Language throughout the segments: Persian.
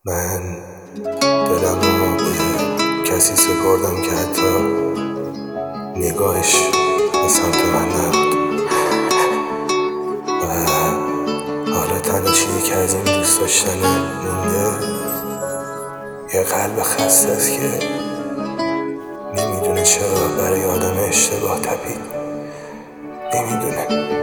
من دلم رو به کسی سپردم که حتی نگاهش به سمت من نبود و حالا تنها چیزی که از این دوست داشتن مونده یه قلب خسته است که نمیدونه چرا برای آدم اشتباه تپید. نمیدونه.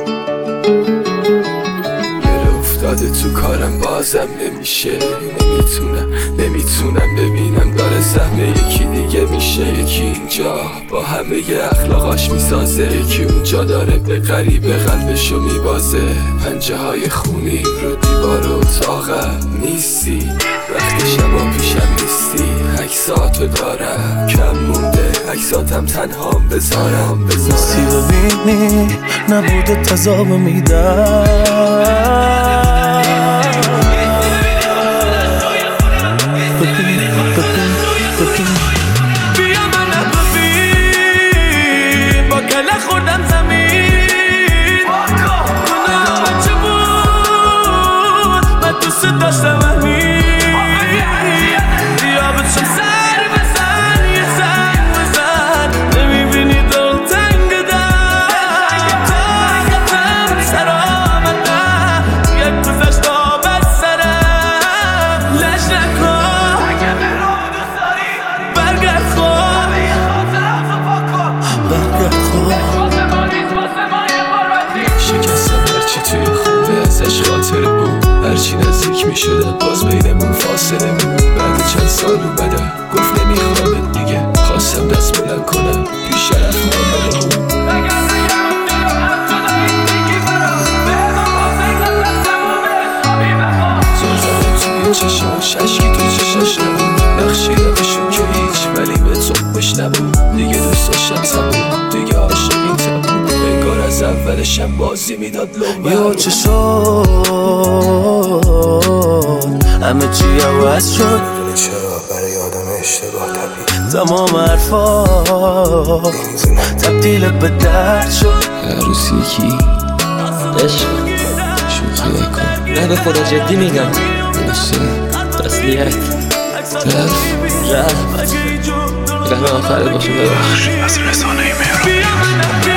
افتاده تو کارم بازم نمیشه. نمیتونم ببینم داره سهم یکی دیگه میشه. یکی اینجا با همه اخلاقاش میسازه، یکی اونجا داره به غریبه قلبشو میبازه. پنجه های خونی رو دیوار و اتاقم نیستی، وقتی شبا پیشم نیستی. عکساتو دارم کم مونده، عکساتم تنهام بذارم. نیستی ببینی نبوده تضاب میدم. بیا من ببین با کله خوردم زمین. گناه بچه بود من دوست داشتم همین. بیا بچم سر بزن یه زنگ بزن، نمیبینی دل تنگ دم. طاقتم سر آمدم یک گذشت آب از سرم. لش نکن شکستم هرچی توی خونه ازش خاطره بود، هرچی نزدیک میشدم باز بینمون فاصله بود. بعد چند سال اومدم گفت نمیخوامت دیگه، خواستم دست بلند کنم پیش شرف معامله بود. زل زدم توی چشم ششکی تو چشاش نبود، نقشی روشون که هیچ ولی به طبش نبود. دیگه دوست داشتم تموم، دیگه عاشق این تموم. انگار از اولشم بازی میداد لومه. یا چه شد همه چی عوض شد. نمیدونه چرا برای آدم اشتباه تپید. تمام حرفا تبدیل به درد شد. هر روز یکی عشق شوخی نکن، نه به خدا جدی میگم. تسلیت رفت رفت آخره باشه ببخش. از رسانه مهران.